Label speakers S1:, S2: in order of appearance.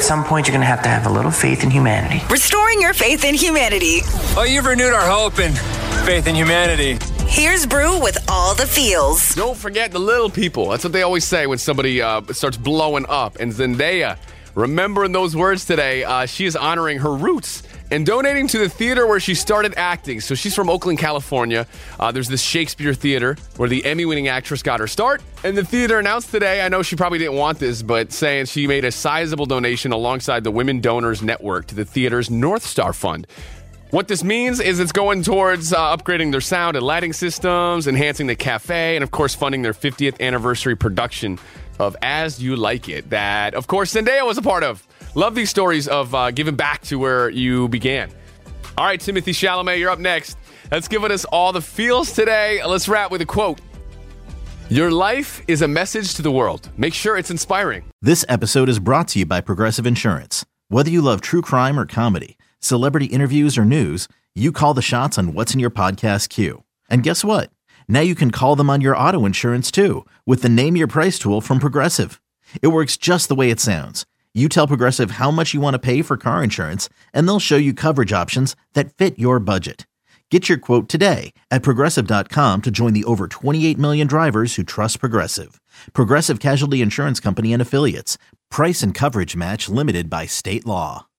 S1: some point you're going to have a little faith in humanity.
S2: Restoring your faith in humanity.
S3: Oh, you've renewed our hope and faith in humanity.
S2: Here's Brew with all the feels.
S4: Don't forget the little people. That's what they always say when somebody starts blowing up. And Zendaya, remembering those words today, she is honoring her roots and donating to the theater where she started acting. So she's from Oakland, California. There's this Shakespeare Theater where the Emmy-winning actress got her start. And the theater announced today, I know she probably didn't want this, but saying she made a sizable donation alongside the Women Donors Network to the theater's North Star Fund. What this means is it's going towards upgrading their sound and lighting systems, enhancing the cafe, and of course funding their 50th anniversary production of As You Like It, that of course Zendaya was a part of. Love these stories of giving back to where you began. All right, Timothy Chalamet, you're up next. That's giving us all the feels today. Let's wrap with a quote. Your life is a message to the world. Make sure it's inspiring.
S5: This episode is brought to you by Progressive Insurance. Whether you love true crime or comedy, celebrity interviews or news, you call the shots on what's in your podcast queue. And guess what? Now you can call them on your auto insurance too with the Name Your Price tool from Progressive. It works just the way it sounds. You tell Progressive how much you want to pay for car insurance, and they'll show you coverage options that fit your budget. Get your quote today at Progressive.com to join the over 28 million drivers who trust Progressive. Progressive Casualty Insurance Company and Affiliates. Price and coverage match limited by state law.